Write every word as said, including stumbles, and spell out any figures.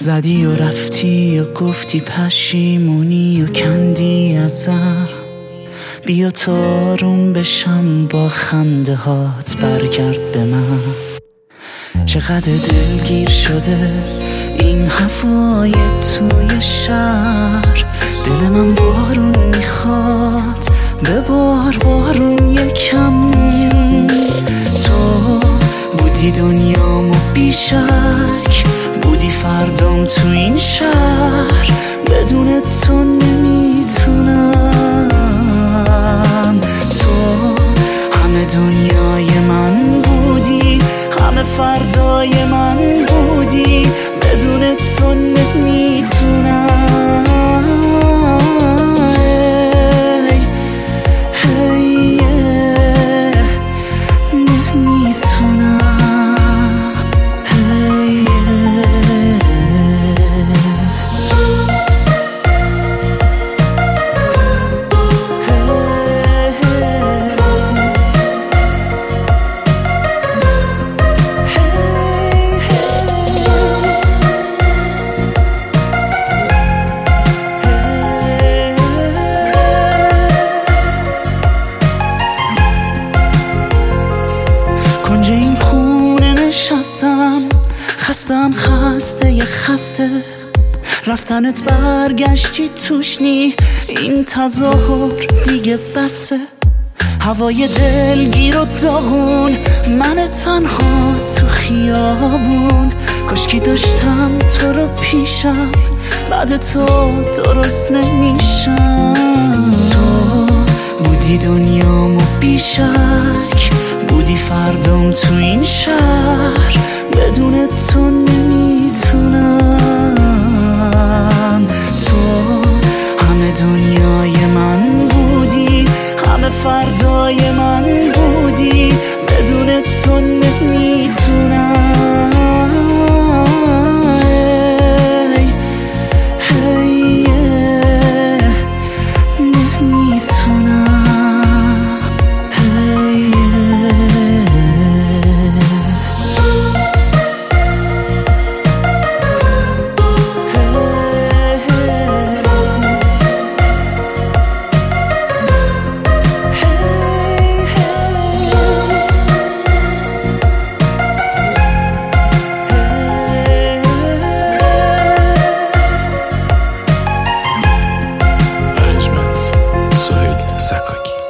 زدی و رفتی و گفتی پشیمونی و کندی ازم. بیا تارون بشم با خنده هات، برگرد به من. چقدر دلگیر شده این هوای توی شهر، دل من بارون میخواد، ببار بارون یکم. تو بودی دنیامو بیشک، بودی فردام تو این شهر، بدون تو نمیتونم. تو همه دنیای من بودی، همه فردای من بودی، بدون تو نمیتونم. کنج این خونه نشستم، خستم، خسته یه خسته. رفتنت برگشتی توش نی، این تظاهر دیگه بسه. هوای دلگیر و داغون، من تنها تو خیابون. کاشکی داشتم تو رو پیشم، بعد تو درست نمیشم. تو بودی دنیامو بیشک، بودی فردام تو این شهر، بدون تو نمیتونم. تو همه دنیای من بودی، همه فردای من بودی، بدون تو نمیتونم. Sakaki.